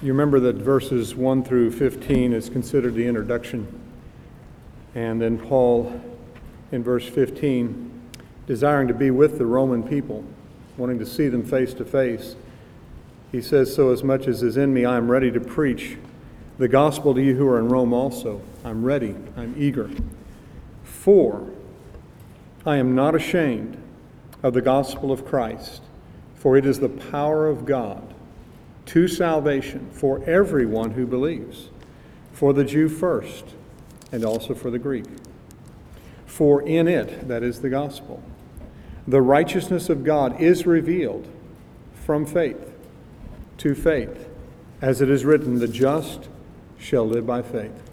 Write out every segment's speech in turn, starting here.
You remember that verses 1 through 15 is considered the introduction. And then Paul, in verse 15, desiring to be with the Roman people, wanting to see them face to face, he says, "So as much as is in me, I am ready to preach the gospel to you who are in Rome also." I'm ready, I'm eager. "For I am not ashamed of the gospel of Christ, for it is the power of God to salvation for everyone who believes, for the Jew first, and also for the Greek. For in it," that is the gospel, "the righteousness of God is revealed from faith to faith, as it is written, the just shall live by faith.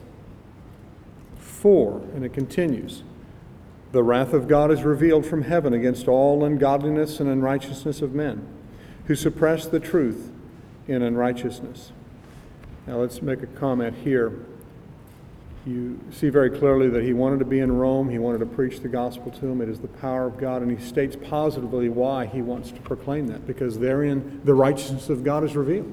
For," and it continues, "the wrath of God is revealed from heaven against all ungodliness and unrighteousness of men, who suppress the truth in unrighteousness." Now let's make a comment here. You see very clearly that he wanted to be in Rome. He wanted to preach the gospel to them. It is the power of God, and he states positively why he wants to proclaim that, because therein the righteousness of God is revealed.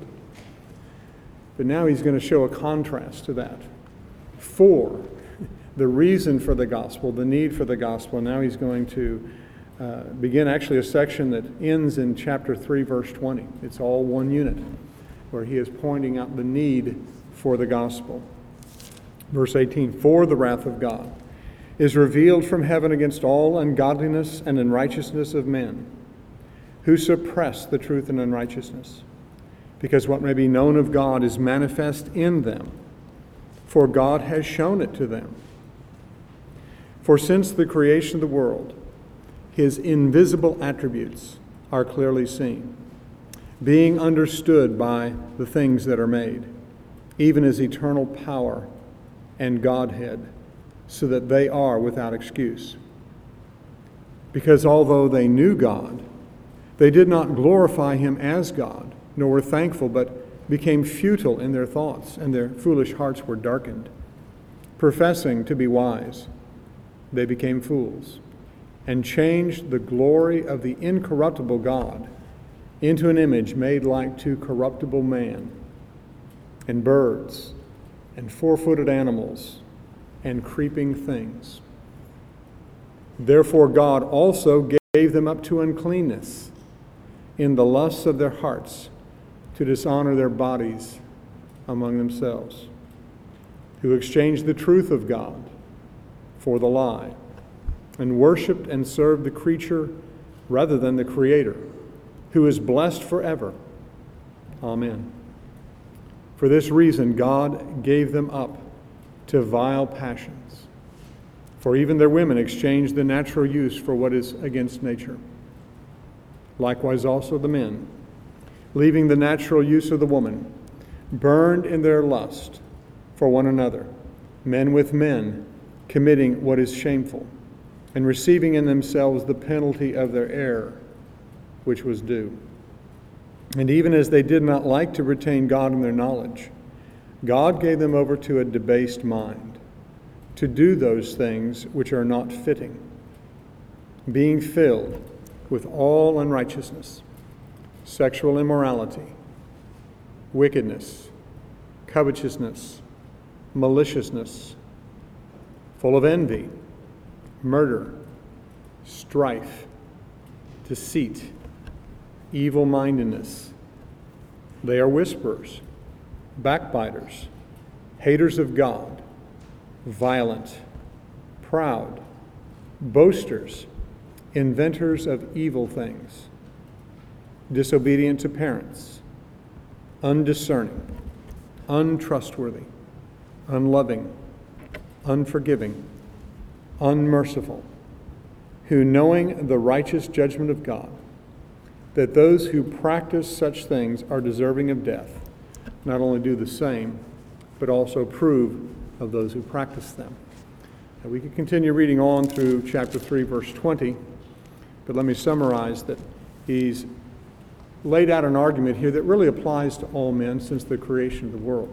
But now he's going to show a contrast to that. For the reason for the gospel, the need for the gospel. Now he's going to begin actually a section that ends in chapter 3, verse 20. It's all one unit, where he is pointing out the need for the gospel. Verse 18, "For the wrath of God is revealed from heaven against all ungodliness and unrighteousness of men, who suppress the truth in unrighteousness, because what may be known of God is manifest in them, for God has shown it to them. For since the creation of the world, his invisible attributes are clearly seen, being understood by the things that are made, even his eternal power and Godhead, so that they are without excuse. Because although they knew God, they did not glorify him as God, nor were thankful, but became futile in their thoughts, and their foolish hearts were darkened. Professing to be wise, they became fools, and changed the glory of the incorruptible God into an image made like to corruptible man, and birds, and four-footed animals, and creeping things. Therefore God also gave them up to uncleanness in the lusts of their hearts, to dishonor their bodies among themselves, who exchanged the truth of God for the lie, and worshipped and served the creature rather than the Creator, who is blessed forever. Amen. For this reason God gave them up to vile passions. For even their women exchanged the natural use for what is against nature. Likewise also the men, leaving the natural use of the woman, burned in their lust for one another, men with men, committing what is shameful, and receiving in themselves the penalty of their error, which was due. And even as they did not like to retain God in their knowledge, God gave them over to a debased mind, to do those things which are not fitting, being filled with all unrighteousness, sexual immorality, wickedness, covetousness, maliciousness, full of envy, murder, strife, deceit, evil-mindedness. They are whisperers, backbiters, haters of God, violent, proud, boasters, inventors of evil things, disobedient to parents, undiscerning, untrustworthy, unloving, unforgiving, unmerciful, who knowing the righteous judgment of God, that those who practice such things are deserving of death, not only do the same, but also approve of those who practice them. Now, we could continue reading on through chapter 3, verse 20, but let me summarize that he's laid out an argument here that really applies to all men since the creation of the world.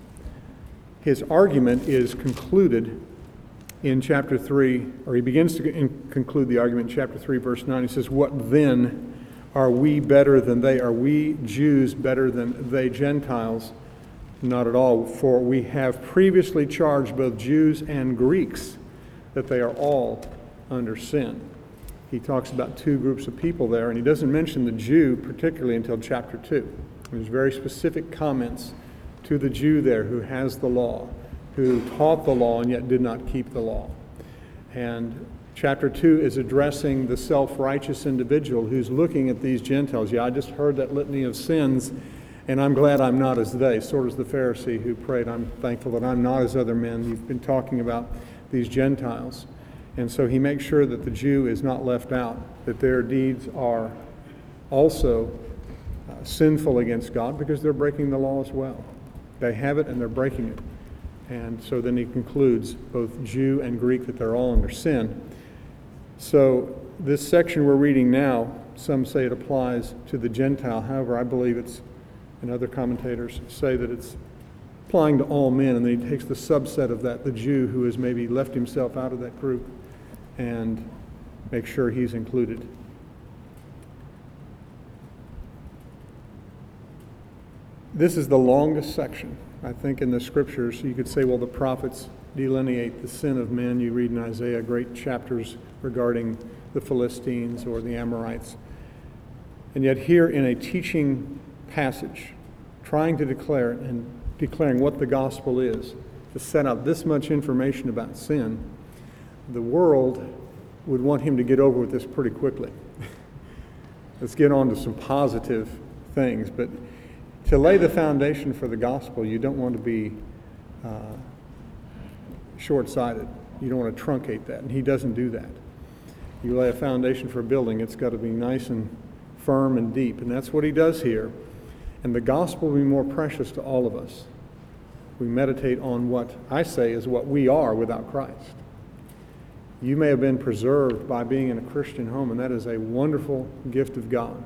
His argument is concluded in chapter 3, or he begins to conclude the argument in chapter 3, verse 9. He says, "What then? Are we better than they? Are we Jews better than they Gentiles? Not at all, for we have previously charged both Jews and Greeks that they are all under sin. He talks about two groups of people there, and he doesn't mention the Jew particularly until chapter 2. There's very specific comments to the Jew there who has the law, who taught the law and yet did not keep the law. And chapter 2 is addressing the self-righteous individual who's looking at these Gentiles. Yeah, I just heard that litany of sins, and I'm glad I'm not as they. Sort of the Pharisee who prayed, I'm thankful that I'm not as other men. You've been talking about these Gentiles. And so he makes sure that the Jew is not left out, that their deeds are also sinful against God because they're breaking the law as well. They have it and they're breaking it. And so then he concludes, both Jew and Greek, that they're all under sin. So this section we're reading now, some say it applies to the Gentile. However, I believe it's, and other commentators say that it's applying to all men, and then he takes the subset of that, the Jew who has maybe left himself out of that group, and make sure he's included. This is the longest section, I think, in the scriptures. You could say, well, the prophets delineate the sin of men. You read in Isaiah great chapters regarding the Philistines or the Amorites. And yet here in a teaching passage, trying to declare it and declaring what the gospel is, to set out this much information about sin, the world would want him to get over with this pretty quickly. Let's get on to some positive things. But to lay the foundation for the gospel, you don't want to be short-sighted. You don't want to truncate that, and he doesn't do that. You lay a foundation for a building, it's got to be nice and firm and deep, and that's what he does here. And the gospel will be more precious to all of us. We meditate on what I say is what we are without Christ. You may have been preserved by being in a Christian home, and that is a wonderful gift of God.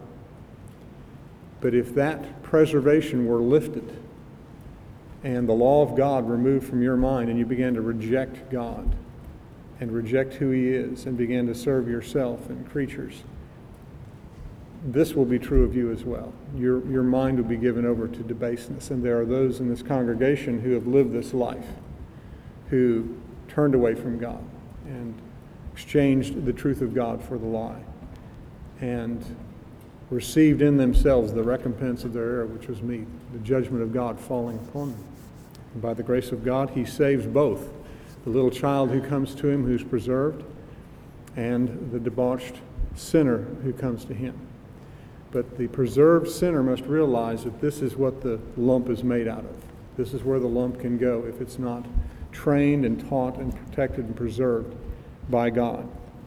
But if that preservation were lifted and the law of God removed from your mind and you began to reject God and reject who he is and began to serve yourself and creatures, this will be true of you as well. Your mind will be given over to debaseness. And there are those in this congregation who have lived this life, who turned away from God and exchanged the truth of God for the lie, and received in themselves the recompense of their error, which was me, the judgment of God falling upon them. And by the grace of God, he saves both the little child who comes to him who's preserved and the debauched sinner who comes to him. But the preserved sinner must realize that this is what the lump is made out of. This is where the lump can go if it's not trained and taught and protected and preserved by God.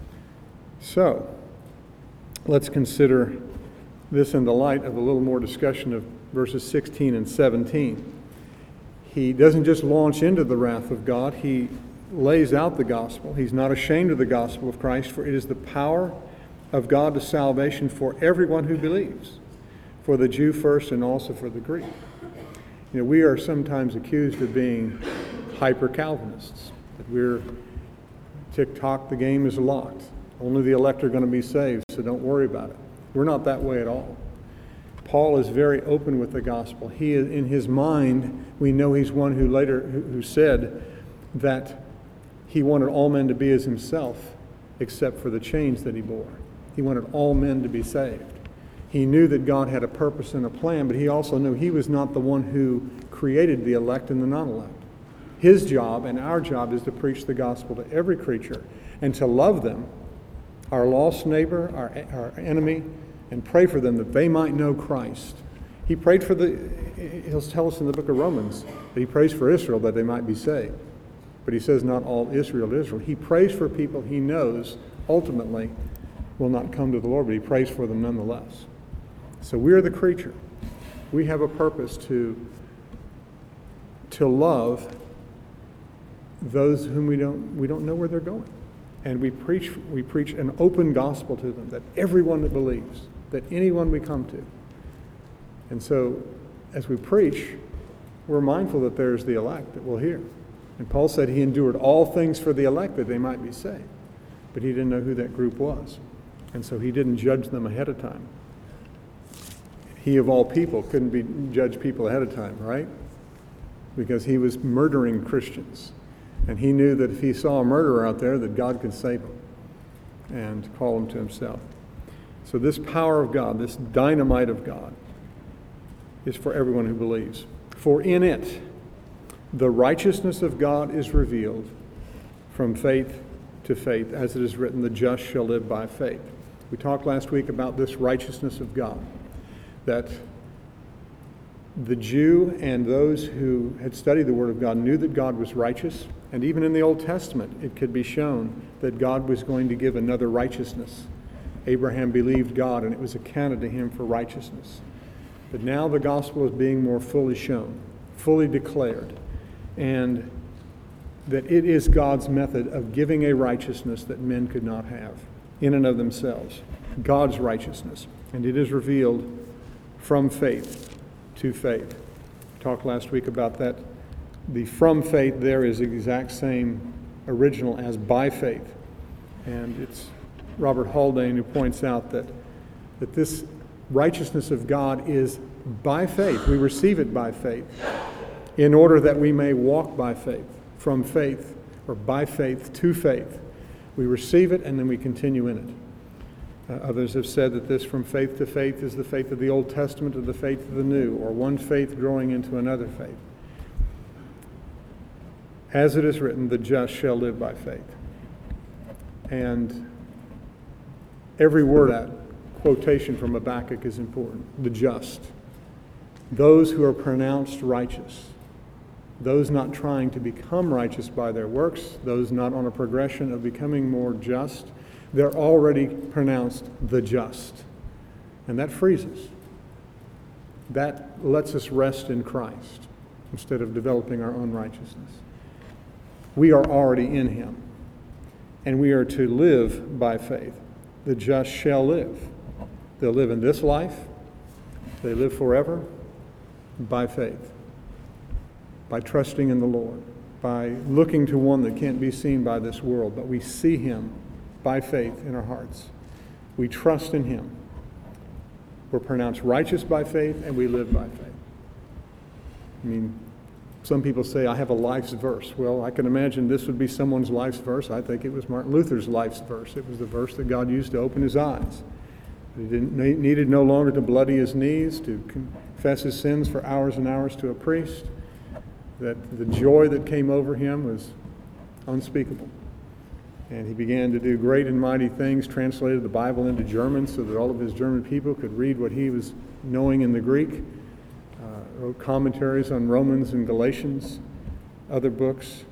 So, let's consider this in the light of a little more discussion of verses 16 and 17. He doesn't just launch into the wrath of God, he lays out the gospel. He's not ashamed of the gospel of Christ, for it is the power of God to salvation for everyone who believes, for the Jew first and also for the Greek. You know, we are sometimes accused of being hyper-Calvinists, that we're tick-tock, the game is locked. Only the elect are going to be saved, so don't worry about it. We're not that way at all. Paul is very open with the gospel. He, in his mind, we know he's one who said that he wanted all men to be as himself, except for the chains that he bore. He wanted all men to be saved. He knew that God had a purpose and a plan, but he also knew he was not the one who created the elect and the non-elect. His job and our job is to preach the gospel to every creature and to love them, our lost neighbor, our enemy, and pray for them that they might know Christ. He prayed for he'll tell us in the book of Romans that he prays for Israel that they might be saved. But he says not all Israel is Israel. He prays for people he knows ultimately will not come to the Lord, but he prays for them nonetheless. So we are the creature. We have a purpose to love those whom we don't know where they're going. And we preach an open gospel to them, that everyone that believes, that anyone we come to. And so as we preach, we're mindful that there's the elect that will hear. And Paul said he endured all things for the elect that they might be saved. But he didn't know who that group was. And so he didn't judge them ahead of time. He of all people couldn't judge people ahead of time, right? because he was murdering Christians. And he knew that if he saw a murderer out there, that God could save him and call him to himself. So this power of God, this dynamite of God, is for everyone who believes. For in it, the righteousness of God is revealed from faith to faith. As it is written, the just shall live by faith. We talked last week about this righteousness of God, that the Jew and those who had studied the Word of God knew that God was righteous. And even in the Old Testament, it could be shown that God was going to give another righteousness. Abraham believed God, and it was accounted to him for righteousness. But now the gospel is being more fully shown, fully declared, and that it is God's method of giving a righteousness that men could not have in and of themselves, God's righteousness. And it is revealed from faith to faith. We talked last week about that. The from faith there is the exact same original as by faith. And it's Robert Haldane who points out that this righteousness of God is by faith. We receive it by faith in order that we may walk by faith, from faith, or by faith to faith. We receive it and then we continue in it. Others have said that this from faith to faith is the faith of the Old Testament or the faith of the New, or one faith growing into another faith. As it is written, the just shall live by faith. And every word that quotation from Habakkuk is important. The just. Those who are pronounced righteous. Those not trying to become righteous by their works. Those not on a progression of becoming more just. They're already pronounced the just. And that frees us. That lets us rest in Christ instead of developing our own righteousness. We are already in him. And we are to live by faith. The just shall live. They'll live in this life. They live forever by faith. By trusting in the Lord. By looking to one that can't be seen by this world. But we see him by faith in our hearts. We trust in him. We're pronounced righteous by faith and we live by faith. I mean, some people say, I have a life's verse. Well, I can imagine this would be someone's life's verse. I think it was Martin Luther's life's verse. It was the verse that God used to open his eyes. He needed no longer to bloody his knees, to confess his sins for hours and hours to a priest. That the joy that came over him was unspeakable. And he began to do great and mighty things, translated the Bible into German so that all of his German people could read what he was knowing in the Greek. Wrote commentaries on Romans and Galatians, other books.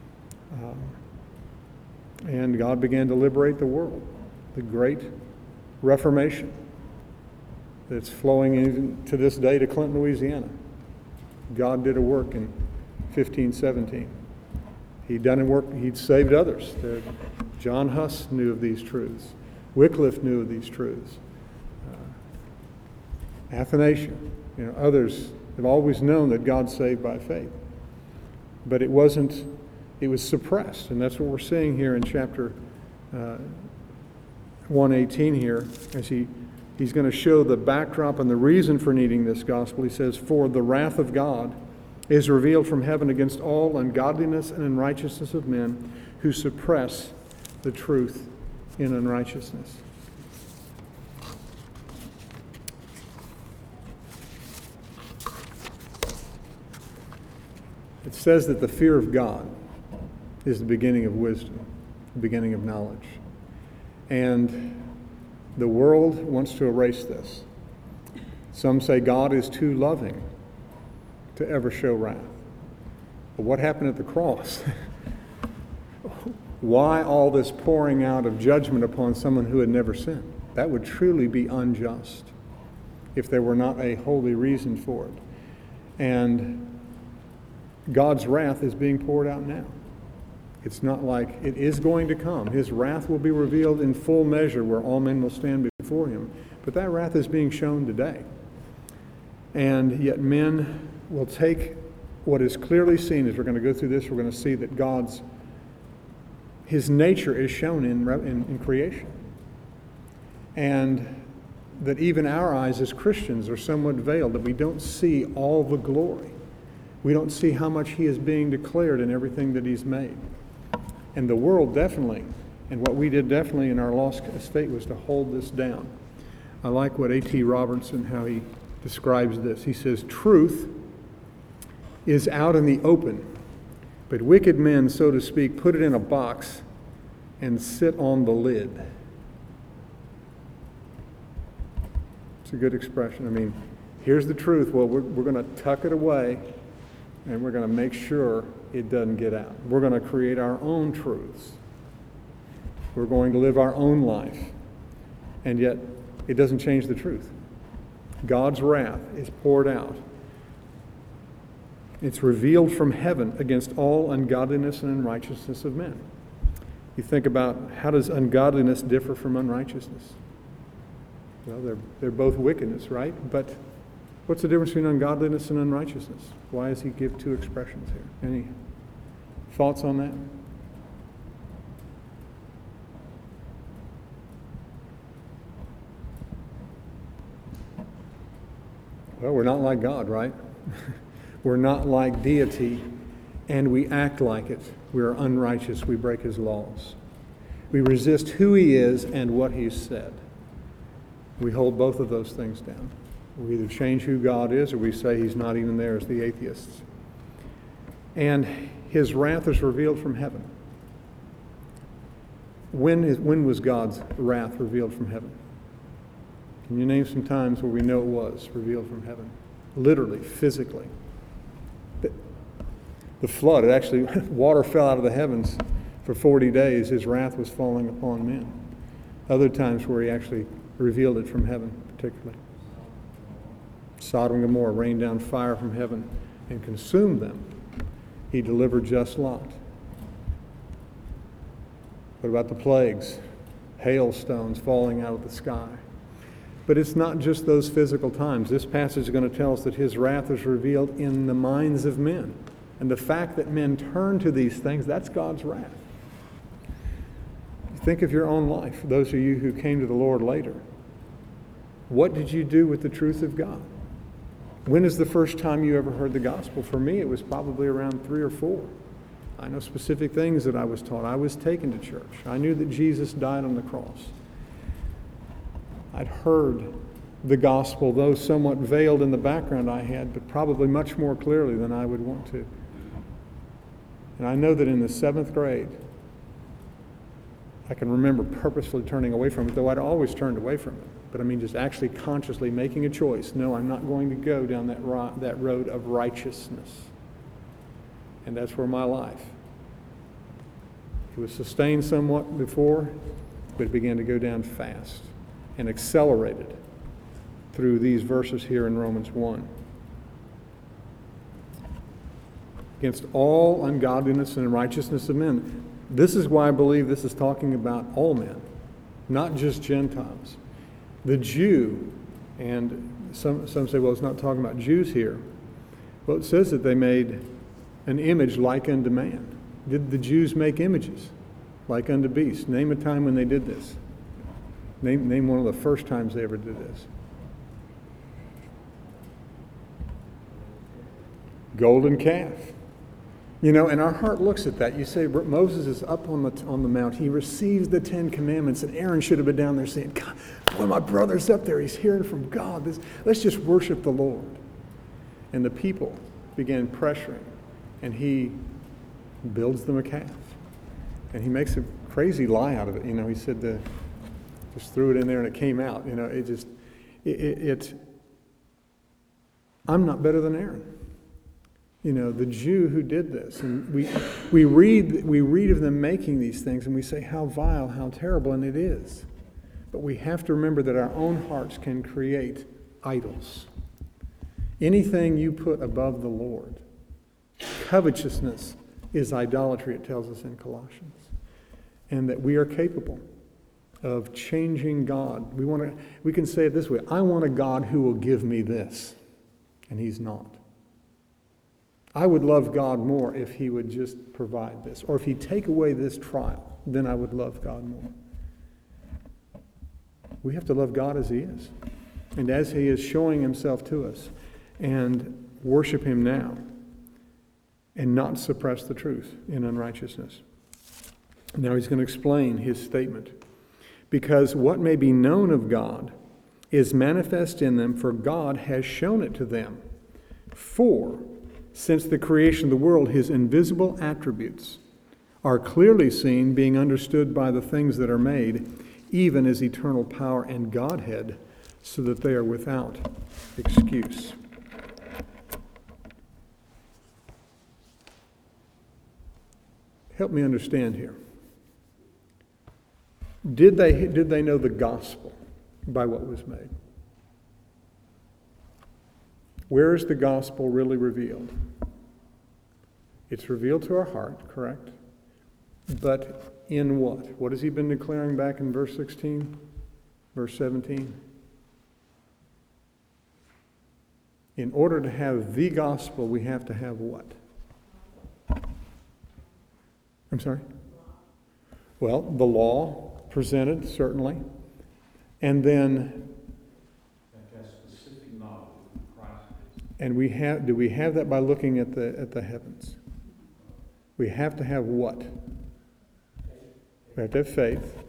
And God began to liberate the world. The great Reformation that's flowing even to this day to Clinton, Louisiana. God did a work in 1517. He'd done a work, he'd saved others. John Huss knew of these truths. Wycliffe knew of these truths. Athanasius, others have always known that God saved by faith. But it was suppressed. And that's what we're seeing here in chapter 118 here, as he's going to show the backdrop and the reason for needing this gospel. He says, for the wrath of God is revealed from heaven against all ungodliness and unrighteousness of men who suppress the truth in unrighteousness. It says that the fear of God is the beginning of wisdom, the beginning of knowledge. And the world wants to erase this. Some say God is too loving to ever show wrath. But what happened at the cross? Why all this pouring out of judgment upon someone who had never sinned? That would truly be unjust if there were not a holy reason for it. And God's wrath is being poured out now. It's not like it is going to come. His wrath will be revealed in full measure where all men will stand before him. But that wrath is being shown today. And yet men will take what is clearly seen. As we're going to go through this, we're going to see that his nature is shown in creation. And that even our eyes as Christians are somewhat veiled, that we don't see all the glory. We don't see how much he is being declared in everything that he's made. And the world definitely, and what we did definitely in our lost estate was to hold this down. I like what A.T. Robertson, how he describes this. He says, truth is out in the open, but wicked men, so to speak, put it in a box and sit on the lid. It's a good expression. I mean, here's the truth. Well, we're going to tuck it away, and we're going to make sure it doesn't get out. We're going to create our own truths. We're going to live our own life. And yet, it doesn't change the truth. God's wrath is poured out. It's revealed from heaven against all ungodliness and unrighteousness of men. You think about, how does ungodliness differ from unrighteousness? Well, they're both wickedness, right? But what's the difference between ungodliness and unrighteousness? Why does he give two expressions here? Any thoughts on that? Well, we're not like God, right? We're not like deity, and we act like it. We are unrighteous. We break his laws. We resist who he is and what he's said. We hold both of those things down. We either change who God is, or we say he's not even there as the atheists. And his wrath is revealed from heaven. When was God's wrath revealed from heaven? Can you name some times where we know it was revealed from heaven? Literally, physically. The flood, it actually, water fell out of the heavens for 40 days. His wrath was falling upon men. Other times where he actually revealed it from heaven, particularly. Sodom and Gomorrah rained down fire from heaven and consumed them. He delivered just Lot. What about the plagues? Hailstones falling out of the sky. But it's not just those physical times. This passage is going to tell us that his wrath is revealed in the minds of men. And the fact that men turn to these things, that's God's wrath. Think of your own life, those of you who came to the Lord later. What did you do with the truth of God? When is the first time you ever heard the gospel? For me, it was probably around 3 or 4. I know specific things that I was taught. I was taken to church. I knew that Jesus died on the cross. I'd heard the gospel, though somewhat veiled in the background I had, but probably much more clearly than I would want to. And I know that in the 7th grade, I can remember purposefully turning away from it, though I'd always turned away from it. But I mean, just actually consciously making a choice. No, I'm not going to go down that road of righteousness. And that's where my life. It was sustained somewhat before, but it began to go down fast and accelerated through these verses here in Romans 1. Against all ungodliness and unrighteousness of men. This is why I believe this is talking about all men, not just Gentiles. The Jew, and some say, well, it's not talking about Jews here. Well, it says that they made an image like unto man. Did the Jews make images like unto beasts? Name a time when they did this. Name one of the first times they ever did this. Golden calf. You know, and our heart looks at that. You say, Moses is up on the mount. He receives the 10 Commandments, and Aaron should have been down there saying, God, boy, my brother's up there. He's hearing from God. Let's just worship the Lord. And the people began pressuring, and he builds them a calf. And he makes a crazy lie out of it. You know, he said, just threw it in there and it came out. You know, I'm not better than Aaron. You know, the Jew who did this. And we read of them making these things, and we say how vile, how terrible, and it is. But we have to remember that our own hearts can create idols. Anything you put above the Lord. Covetousness is idolatry, it tells us in Colossians. And that we are capable of changing God. We can say it this way, I want a God who will give me this. And he's not. I would love God more if he would just provide this. Or if he'd take away this trial, then I would love God more. We have to love God as he is. And as he is showing himself to us. And worship him now. and not suppress the truth in unrighteousness. Now he's going to explain his statement. Because what may be known of God is manifest in them, for God has shown it to them. For, since the creation of the world, his invisible attributes are clearly seen, being understood by the things that are made, even his eternal power and Godhead, so that they are without excuse. Help me understand here. Did they know the gospel by what was made? Where is the gospel really revealed? It's revealed to our heart, correct? But in what? What has he been declaring back in verse 16? Verse 17? In order to have the gospel, we have to have what? I'm sorry? Well, the law presented, certainly. And then, specific knowledge of Christ. And do we have that by looking at the heavens? We have to have what? We have to have faith.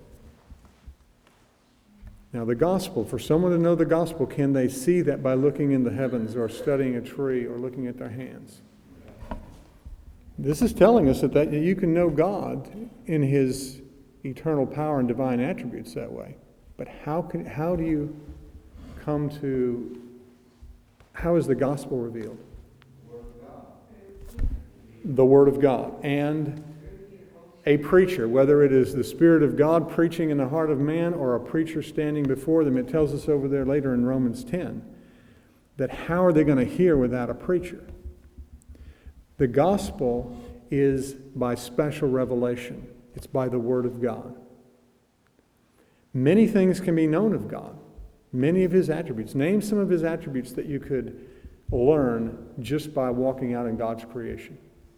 Now the gospel, for someone to know the gospel, can they see that by looking in the heavens or studying a tree or looking at their hands? This is telling us that you can know God in his eternal power and divine attributes that way. But how do you come to, how is the gospel revealed? The Word of God. And a preacher, whether it is the Spirit of God preaching in the heart of man or a preacher standing before them. It tells us over there later in Romans 10 that how are they going to hear without a preacher? The gospel is by special revelation. It's by the Word of God. Many things can be known of God. Many of his attributes. Name some of his attributes that you could learn just by walking out in God's creation.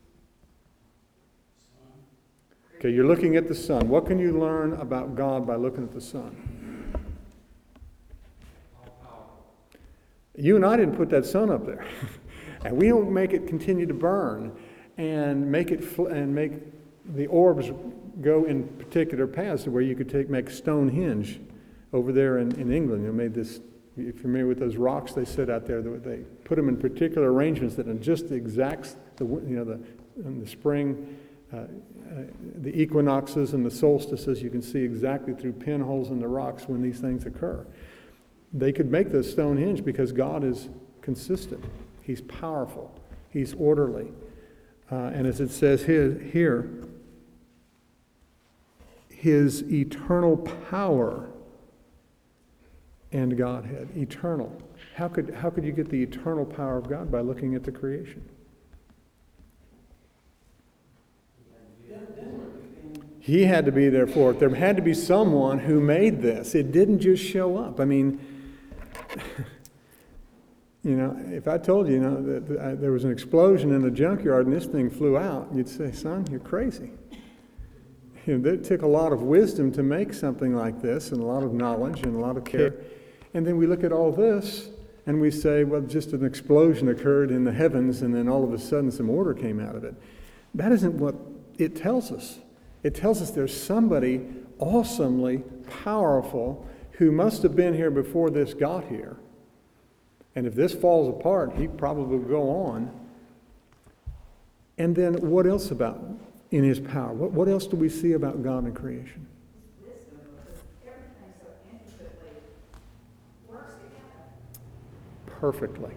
Okay, you're looking at the sun. What can you learn about God by looking at the sun? You and I didn't put that sun up there. And we don't make it continue to burn and make the orbs go in particular paths to where you could make Stonehenge over there in England. You made this, if you're familiar with those rocks they set out there, they put them in particular arrangements that are just the exact, in the spring, the equinoxes and the solstices, you can see exactly through pinholes in the rocks when these things occur. They could make the Stonehenge because God is consistent. He's powerful. He's orderly. And as it says here, his eternal power and Godhead. Eternal. How could you get the eternal power of God? By looking at the creation. He had to be there for it. There had to be someone who made this. It didn't just show up. I mean, if I told you, that there was an explosion in the junkyard and this thing flew out, you'd say, son, you're crazy. It took a lot of wisdom to make something like this, and a lot of knowledge and a lot of care. And then we look at all this and we say, well, just an explosion occurred in the heavens and then all of a sudden some order came out of it. That isn't what it tells us. It tells us there's somebody awesomely powerful who must have been here before this got here. And if this falls apart, he probably will go on. And then what else about in his power? What else do we see about God and creation? Wisdom, because everything so intricately works together. Perfectly.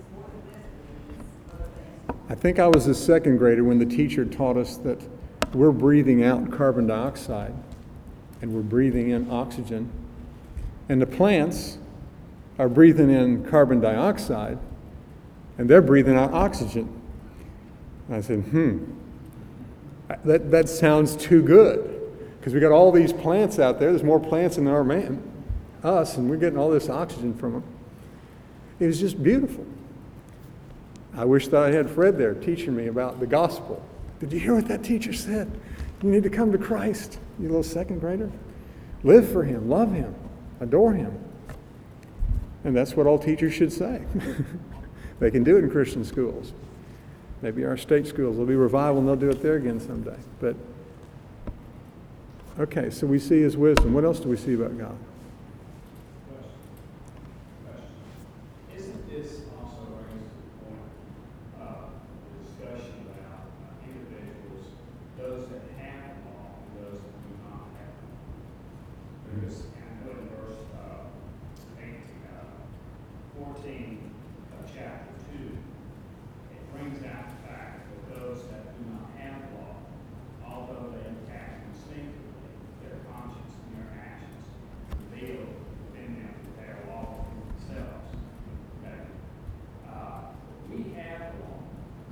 I think I was a second grader when the teacher taught us that we're breathing out carbon dioxide and we're breathing in oxygen. And the plants are breathing in carbon dioxide and they're breathing out oxygen. And I said, that sounds too good, because we got all these plants out there. There's more plants than there are us, and we're getting all this oxygen from them. It was just beautiful. I wish that I had Fred there teaching me about the gospel. Did you hear what that teacher said? You need to come to Christ, you little second grader. Live for him, love him, adore him. And that's what all teachers should say. They can do it in Christian schools. Maybe our state schools will be revival and they'll do it there again someday. But, okay, so we see his wisdom. What else do we see about God? Isn't this also brings to the point of the discussion about individuals, those that have the law and those that do not have the law? Because I know in verse 14 of chapter 2, it brings out the fact that those that do not have the law, although they act instinctively, their conscience and their actions reveal within them that they are lawful for themselves. Okay? We have the law.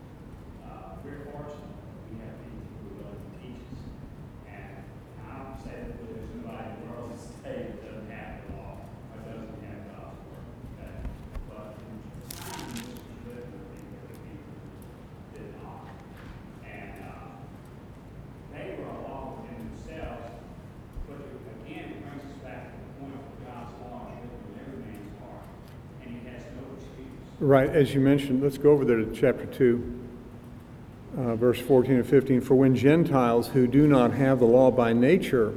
We're fortunate. We have people who are willing to teach us. And I don't say that there's nobody in the world today that doesn't have the law or doesn't have God's word. Okay? But in the time in which we live, I think there were people who did not. And they were a law within themselves. But again, it brings us back to the point where God's law is written in every man's heart. And he has no excuse. Right, as you mentioned, let's go over there to chapter 2, verse 14 and 15. For when Gentiles who do not have the law by nature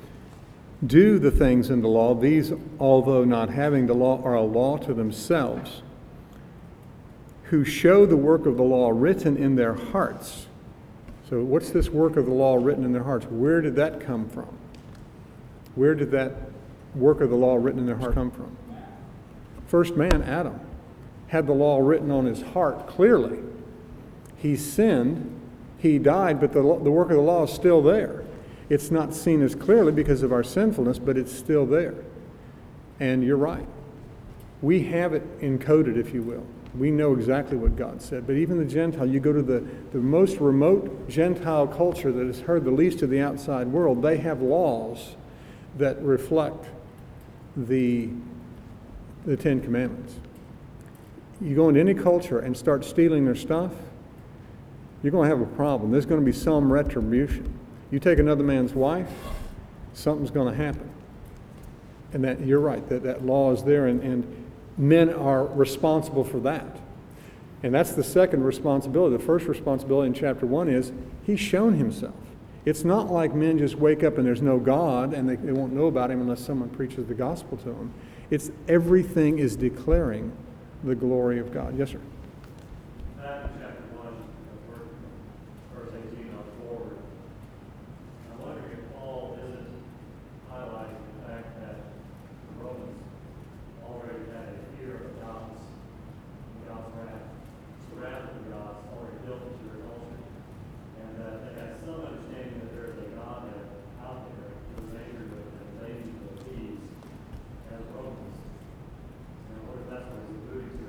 do the things in the law, these, although not having the law, are a law to themselves, who show the work of the law written in their hearts. So what's this work of the law written in their hearts? Where did that come from? Where did that work of the law written in their heart come from? First man, Adam, had the law written on his heart clearly. He sinned, he died, but the work of the law is still there. It's not seen as clearly because of our sinfulness, but it's still there. And you're right. We have it encoded, if you will. We know exactly what God said. But even the Gentile, you go to the most remote Gentile culture that has heard the least of the outside world, they have laws that reflect the Ten Commandments. You go into any culture and start stealing their stuff, you're going to have a problem. There's going to be some retribution. You take another man's wife, something's going to happen. And that you're right, that law is there, and men are responsible for that. And that's the second responsibility. The first responsibility in chapter 1 is he's shown himself. It's not like men just wake up and there's no God and they won't know about him unless someone preaches the gospel to them. It's everything is declaring the glory of God. Yes, sir. Back in chapter 1, verse 18 on forward, I'm wondering if Paul isn't highlighting the fact that the Romans already had a fear of God's wrath. The wrath of God's already built into their culture. And they had some understanding that there's a God out there who is angry with them, lazy with thieves, as Romans. And what if that's what he's alluding to?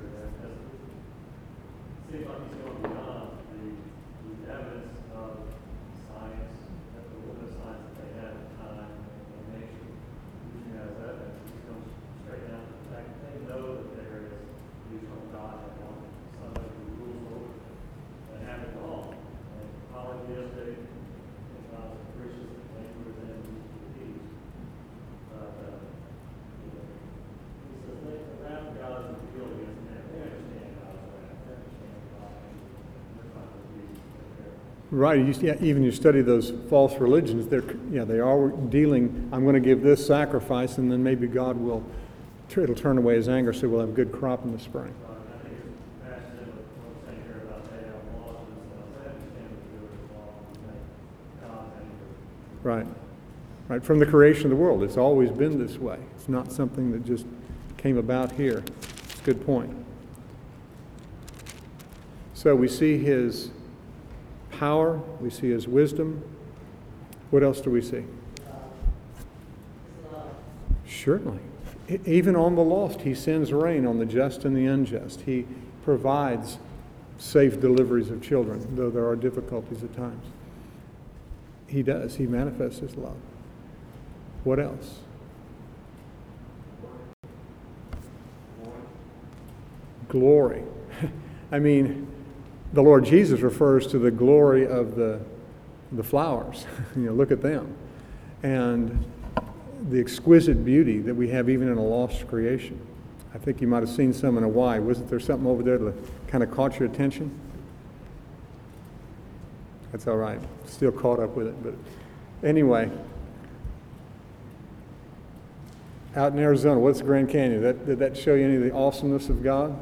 It seems like he's going beyond the evidence of science, the limited science that they had at the time in nature, using that as evidence. He's going straight down to the fact that they know that there is the eternal God that wants somebody who rules over them and have it all. And polytheistic, it's not as gracious as they were then used to be. But he says, the wrath of God is revealed against them. They understand God's wrath. They understand God. They're not the reasons they're there. Right. Even you study those false religions, they are dealing, I'm going to give this sacrifice, and then maybe God will, it'll turn away his anger, so we'll have a good crop in the spring. I think it's matched in with what I'm saying here about they have laws for themselves. They understand what the good is law and God's anger. Right. Right. From the creation of the world, it's always been this way. It's not something that just came about here. It's a good point. So we see his power, we see his wisdom. What else do we see? Certainly. Even on the lost, he sends rain on the just and the unjust. He provides safe deliveries of children, though there are difficulties at times. He does. He manifests his love. What else? Glory. I mean, the Lord Jesus refers to the glory of the flowers. Look at them. And the exquisite beauty that we have even in a lost creation. I think you might have seen some in Hawaii. Wasn't there something over there that kind of caught your attention? That's all right. Still caught up with it. But anyway, out in Arizona, what's the Grand Canyon? Did that show you any of the awesomeness of God?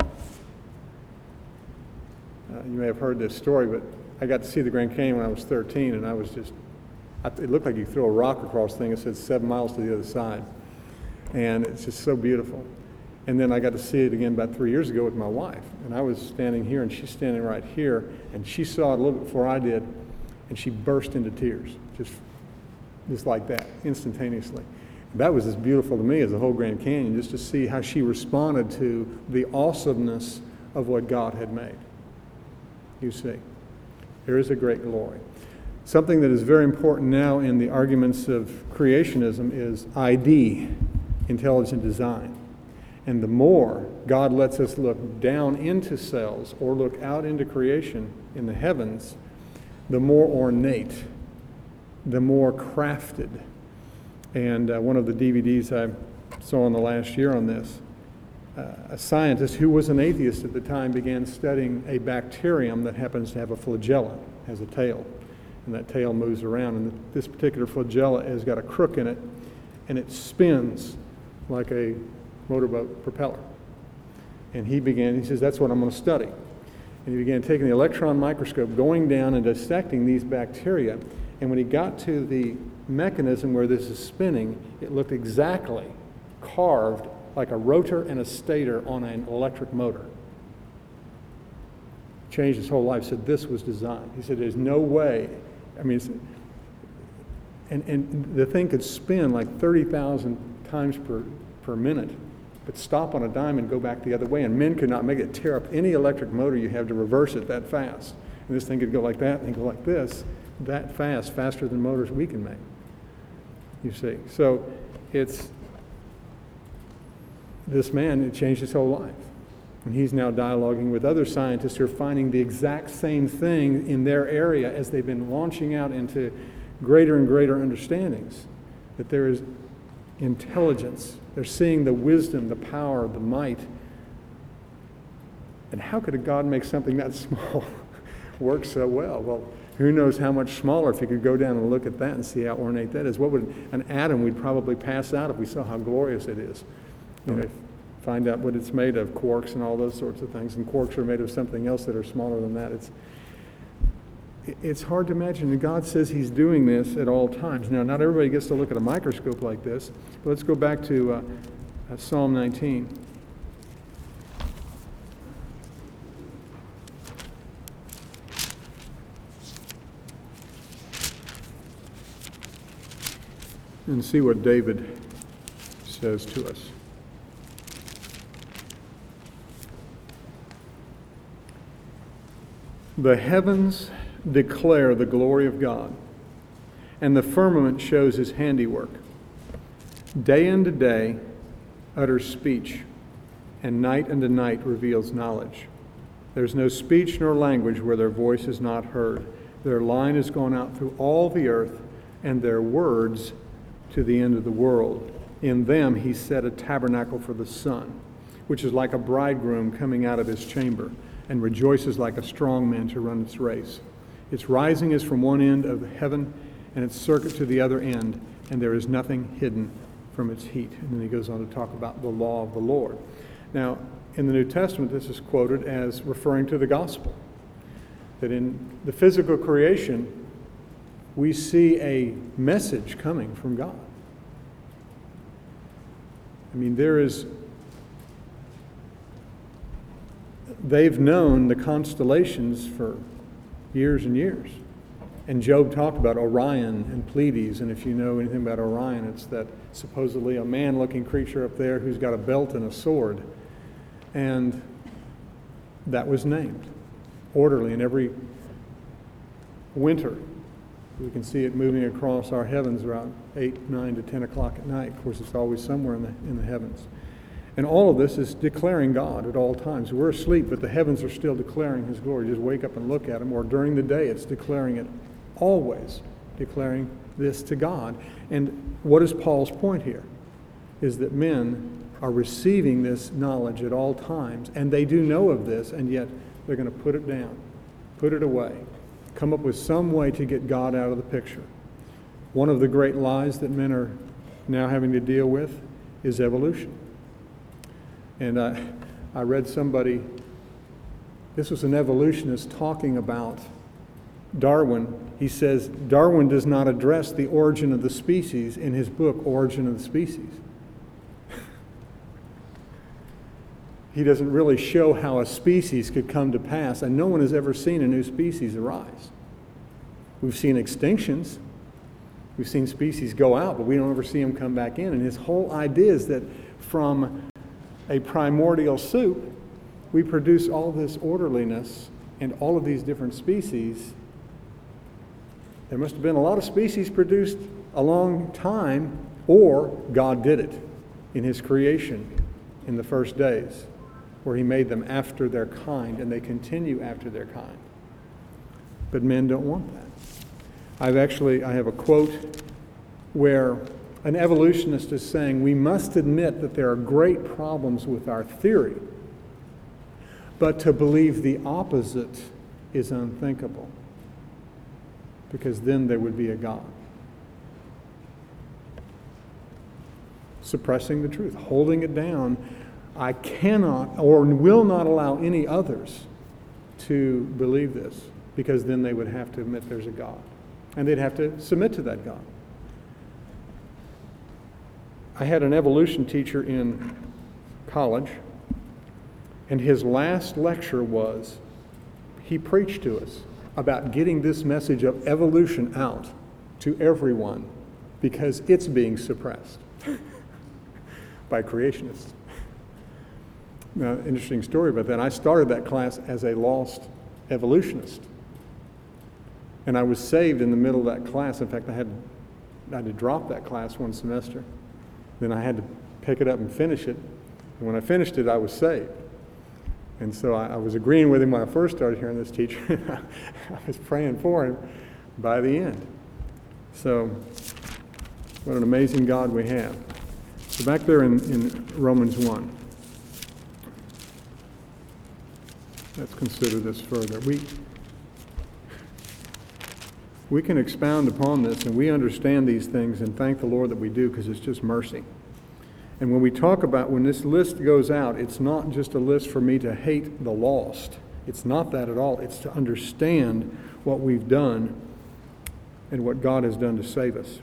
You may have heard this story, but I got to see the Grand Canyon when I was 13, and I was just, it looked like you throw a rock across the thing. It said 7 miles to the other side. And it's just so beautiful. And then I got to see it again about 3 years ago with my wife. And I was standing here, and she's standing right here, and she saw it a little bit before I did, and she burst into tears, just like that, instantaneously. That was as beautiful to me as the whole Grand Canyon, just to see how she responded to the awesomeness of what God had made. You see, there is a great glory. Something that is very important now in the arguments of creationism is ID, intelligent design. And the more God lets us look down into cells or look out into creation in the heavens, the more ornate, the more crafted. And one of the DVDs I saw in the last year on this, a scientist who was an atheist at the time began studying a bacterium that happens to have a flagella, has a tail, and that tail moves around. And this particular flagella has got a crook in it, and it spins like a motorboat propeller. And he says, that's what I'm going to study. And he began taking the electron microscope, going down and dissecting these bacteria. And when he got to the mechanism where this is spinning, it looked exactly carved like a rotor and a stator on an electric motor. Changed his whole life, said this was designed. He said there's no way, and the thing could spin like 30,000 times per minute, but stop on a dime and go back the other way, and men could not make it tear up any electric motor you have to reverse it that fast. And this thing could go like that and go like this, that fast, faster than motors we can make. You see, so it's this man, it changed his whole life. And he's now dialoguing with other scientists who are finding the exact same thing in their area as they've been launching out into greater and greater understandings, that there is intelligence. They're seeing the wisdom, the power, the might. And how could a God make something that small work so well? Well, who knows how much smaller if you could go down and look at that and see how ornate that is. What would an atom, we'd probably pass out if we saw how glorious it is. You know, find out what it's made of, quarks and all those sorts of things. And quarks are made of something else that are smaller than that. It's hard to imagine. And God says he's doing this at all times. Now, not everybody gets to look at a microscope like this. But let's go back to Psalm 19. And see what David says to us. The heavens declare the glory of God, and the firmament shows his handiwork. Day unto day utters speech, and night unto night reveals knowledge. There's no speech nor language where their voice is not heard. Their line has gone out through all the earth, and their words to the end of the world. In them he set a tabernacle for the sun, which is like a bridegroom coming out of his chamber, and rejoices like a strong man to run its race. Its rising is from one end of heaven, and its circuit to the other end, and there is nothing hidden from its heat. And then he goes on to talk about the law of the Lord. Now, in the New Testament, this is quoted as referring to the gospel. That in the physical creation, we see a message coming from God. I mean, they've known the constellations for years and years. And Job talked about Orion and Pleiades, and if you know anything about Orion, it's that supposedly a man-looking creature up there who's got a belt and a sword. And that was named orderly, and every winter we can see it moving across our heavens around 8, 9 to 10 o'clock at night. Of course, it's always somewhere in the heavens. And all of this is declaring God at all times. We're asleep, but the heavens are still declaring his glory. Just wake up and look at him. Or during the day, it's declaring it, always declaring this to God. And what is Paul's point here? Is that men are receiving this knowledge at all times, and they do know of this, and yet they're going to put it down, put it away, come up with some way to get God out of the picture. One of the great lies that men are now having to deal with is evolution. And I read somebody, this was an evolutionist talking about Darwin. He says Darwin does not address the origin of the species in his book, Origin of the Species. He doesn't really show how a species could come to pass, and no one has ever seen a new species arise. We've seen extinctions. We've seen species go out, but we don't ever see them come back in. And his whole idea is that from a primordial soup, we produce all this orderliness and all of these different species. There must have been a lot of species produced a long time, or God did it in his creation in the first days, where he made them after their kind, and they continue after their kind. But men don't want that. I have a quote where an evolutionist is saying, we must admit that there are great problems with our theory, but to believe the opposite is unthinkable, because then there would be a God. Suppressing the truth, holding it down. I cannot or will not allow any others to believe this, because then they would have to admit there's a God. And they'd have to submit to that God. I had an evolution teacher in college, and his last lecture was, he preached to us about getting this message of evolution out to everyone, because it's being suppressed by creationists. Now, interesting story about that. I started that class as a lost evolutionist. And I was saved in the middle of that class. In fact, I had to drop that class one semester. Then I had to pick it up and finish it. And when I finished it, I was saved. And so I was agreeing with him when I first started hearing this teacher. I was praying for him by the end. So, what an amazing God we have. So back there in Romans 1. Let's consider this further. We can expound upon this, and we understand these things, and thank the Lord that we do, because it's just mercy. And when we talk about, when this list goes out, it's not just a list for me to hate the lost. It's not that at all. It's to understand what we've done and what God has done to save us.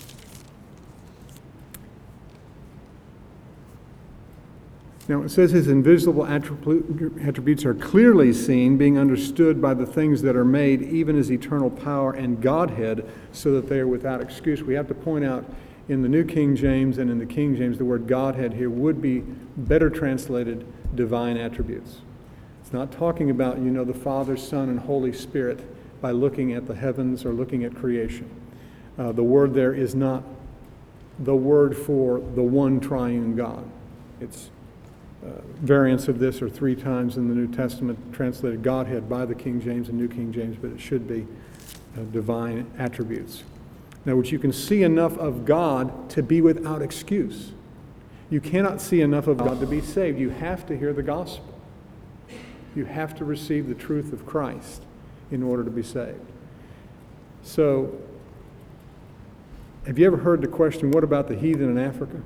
Now, it says his invisible attributes are clearly seen, being understood by the things that are made, even his eternal power and Godhead, so that they are without excuse. We have to point out in the New King James and in the King James, the word Godhead here would be better translated divine attributes. It's not talking about, the Father, Son, and Holy Spirit by looking at the heavens or looking at creation. The word there is not the word for the one triune God. It's variants of this are 3 times in the New Testament translated Godhead by the King James and New King James, but it should be divine attributes. Now, which you can see enough of God to be without excuse. You cannot see enough of God to be saved. You have to hear the gospel. You have to receive the truth of Christ in order to be saved. So, have you ever heard the question, what about the heathen in Africa?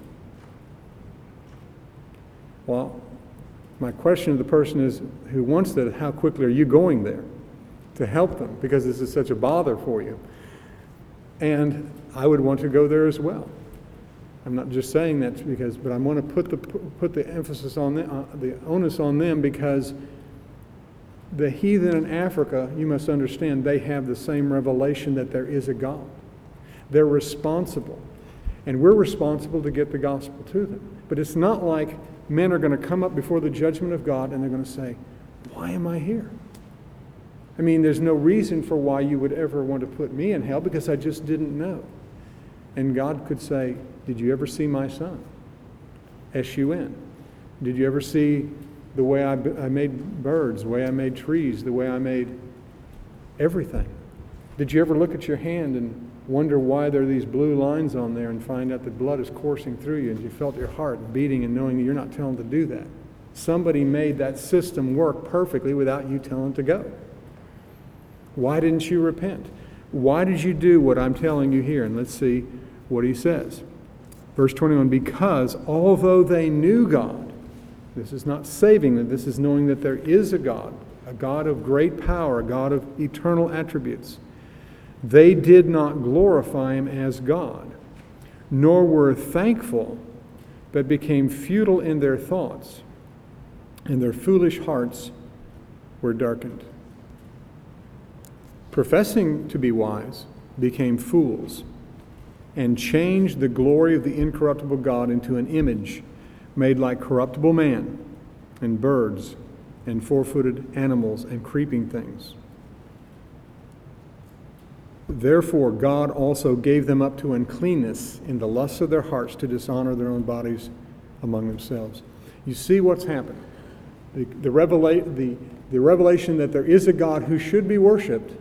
Well, my question to the person is who wants that, how quickly are you going there to help them? Because this is such a bother for you. And I would want to go there as well. I'm not just saying that but I want to put the emphasis on the onus on them, because the heathen in Africa, you must understand, they have the same revelation that there is a God. They're responsible. And we're responsible to get the gospel to them. But it's not like men are going to come up before the judgment of God and they're going to say, why am I here? I mean, there's no reason for why you would ever want to put me in hell, because I just didn't know. And God could say, did you ever see my son? S-U-N. Did you ever see the way I made birds, the way I made trees, the way I made everything? Did you ever look at your hand and wonder why there are these blue lines on there and find out that blood is coursing through you, and you felt your heart beating and knowing that you're not telling to do that? Somebody made that system work perfectly without you telling to go. Why didn't you repent? Why did you do what I'm telling you here? And let's see what he says. Verse 21, because although they knew God, this is not saving them, this is knowing that there is a God of great power, a God of eternal attributes. They did not glorify him as God, nor were thankful, but became futile in their thoughts, and their foolish hearts were darkened. Professing to be wise, became fools, and changed the glory of the incorruptible God into an image made like corruptible man, and birds, and four-footed animals, and creeping things. Therefore God also gave them up to uncleanness in the lusts of their hearts to dishonor their own bodies among themselves. You see what's happened. The revelation that there is a God who should be worshipped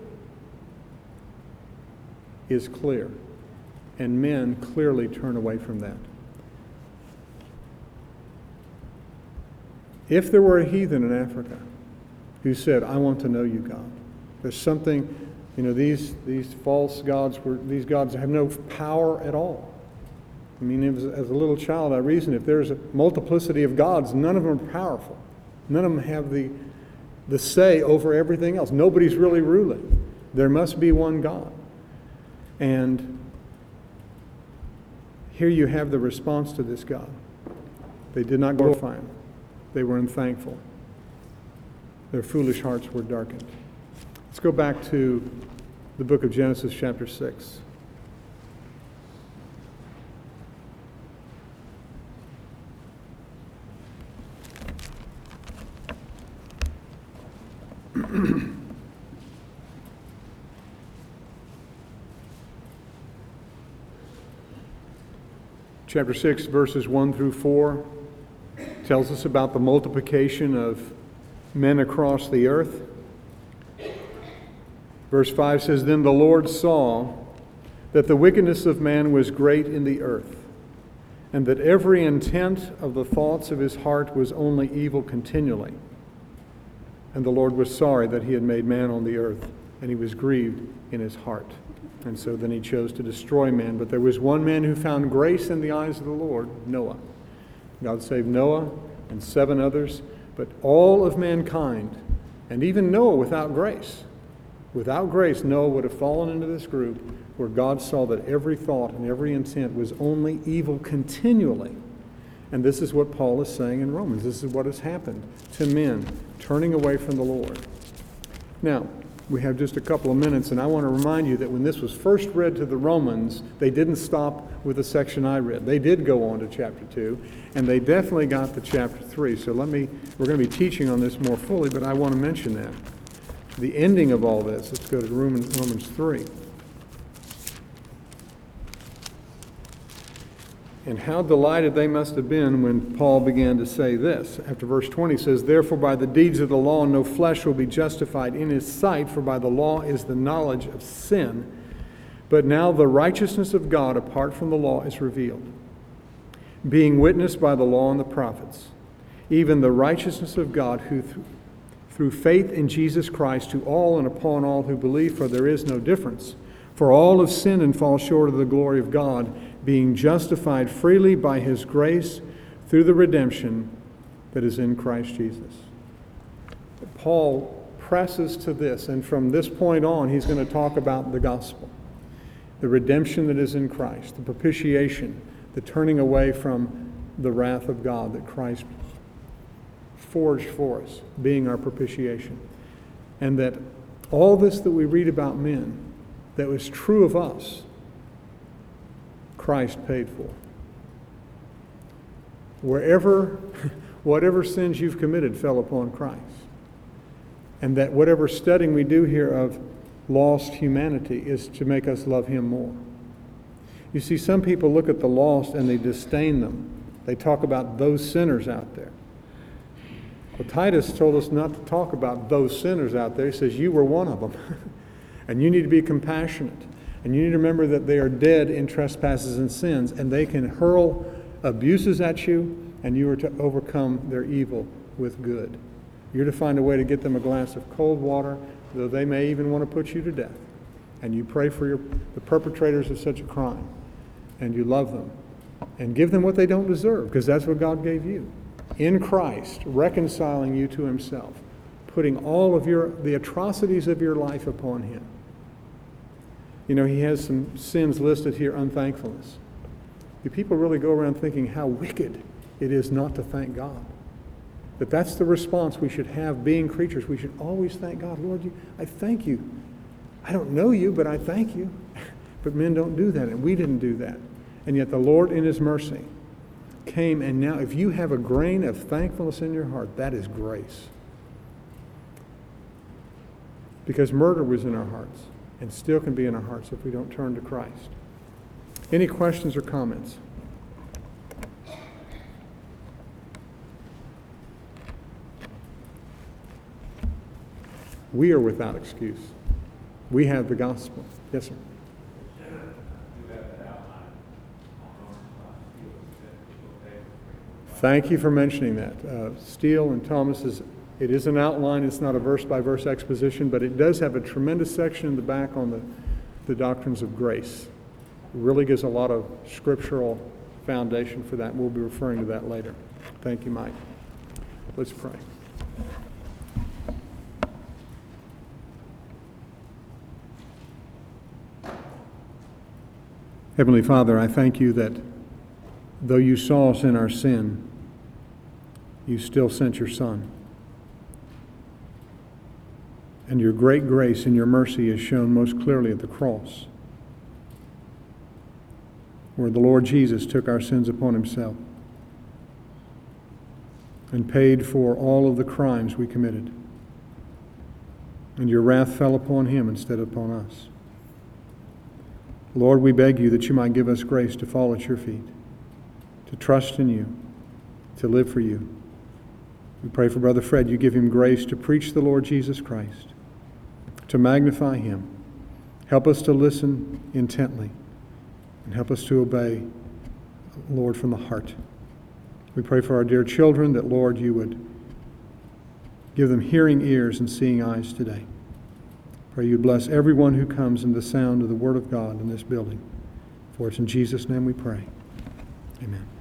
is clear, and men clearly turn away from that. If there were a heathen in Africa who said, I want to know you, God, there's something, these false gods, these gods have no power at all. I mean, as a little child, I reasoned, if there's a multiplicity of gods, none of them are powerful. None of them have the say over everything else. Nobody's really ruling. There must be one God. And here you have the response to this God. They did not glorify him. They were unthankful. Their foolish hearts were darkened. Let's go back to the book of Genesis, chapter 6. Chapter 6, verses 1 through 4 tells us about the multiplication of men across the earth. Verse 5 says, Then the Lord saw that the wickedness of man was great in the earth, and that every intent of the thoughts of his heart was only evil continually. And the Lord was sorry that he had made man on the earth, and he was grieved in his heart. And so then he chose to destroy man. But there was one man who found grace in the eyes of the Lord, Noah. God saved Noah and 7 others, but all of mankind, and even Noah without grace, Noah would have fallen into this group where God saw that every thought and every intent was only evil continually. And this is what Paul is saying in Romans. This is what has happened to men turning away from the Lord. Now, we have just a couple of minutes, and I want to remind you that when this was first read to the Romans, they didn't stop with the section I read. They did go on to chapter 2, and they definitely got to chapter 3. So we're going to be teaching on this more fully, but I want to mention that. The ending of all this, let's go to Romans 3. And how delighted they must have been when Paul began to say this. After verse 20 says, Therefore by the deeds of the law no flesh will be justified in his sight, for by the law is the knowledge of sin. But now the righteousness of God apart from the law is revealed, being witnessed by the law and the prophets, even the righteousness of God who through faith in Jesus Christ to all and upon all who believe, for there is no difference. For all have sinned and fall short of the glory of God, being justified freely by his grace through the redemption that is in Christ Jesus. Paul presses to this, and from this point on, he's going to talk about the gospel, the redemption that is in Christ, the propitiation, the turning away from the wrath of God that Christ forged for us, being our propitiation. And that all this that we read about men, that was true of us, Christ paid for. Whatever sins you've committed fell upon Christ. And that whatever studying we do here of lost humanity is to make us love him more. You see, some people look at the lost and they disdain them. They talk about those sinners out there. Well, Titus told us not to talk about those sinners out there. He says, you were one of them. And you need to be compassionate. And you need to remember that they are dead in trespasses and sins, and they can hurl abuses at you, and you are to overcome their evil with good. You're to find a way to get them a glass of cold water, though they may even want to put you to death. And you pray for the perpetrators of such a crime. And you love them. And give them what they don't deserve, because that's what God gave you. In Christ, reconciling you to himself, putting all of the atrocities of your life upon him. You know, he has some sins listed here, unthankfulness. Do people really go around thinking how wicked it is not to thank God? That's the response we should have being creatures. We should always thank God. Lord, I thank you. I don't know you, but I thank you. But men don't do that, and we didn't do that. And yet the Lord in his mercy came, and now if you have a grain of thankfulness in your heart, that is grace. Because murder was in our hearts, and still can be in our hearts if we don't turn to Christ. Any questions or comments? We are without excuse. We have the gospel. Yes, sir. Thank you for mentioning that. Steele and Thomas, it is an outline. It's not a verse-by-verse exposition, but it does have a tremendous section in the back on the doctrines of grace. It really gives a lot of scriptural foundation for that. We'll be referring to that later. Thank you, Mike. Let's pray. Heavenly Father, I thank you that though you saw us in our sin, you still sent your Son. And your great grace and your mercy is shown most clearly at the cross, where the Lord Jesus took our sins upon himself and paid for all of the crimes we committed. And your wrath fell upon him instead of upon us. Lord, we beg you that you might give us grace to fall at your feet, to trust in you, to live for you. We pray for Brother Fred. You give him grace to preach the Lord Jesus Christ, to magnify him. Help us to listen intently and help us to obey, Lord, from the heart. We pray for our dear children that, Lord, you would give them hearing ears and seeing eyes today. Pray you bless everyone who comes in the sound of the Word of God in this building. For it's in Jesus' name we pray. Amen.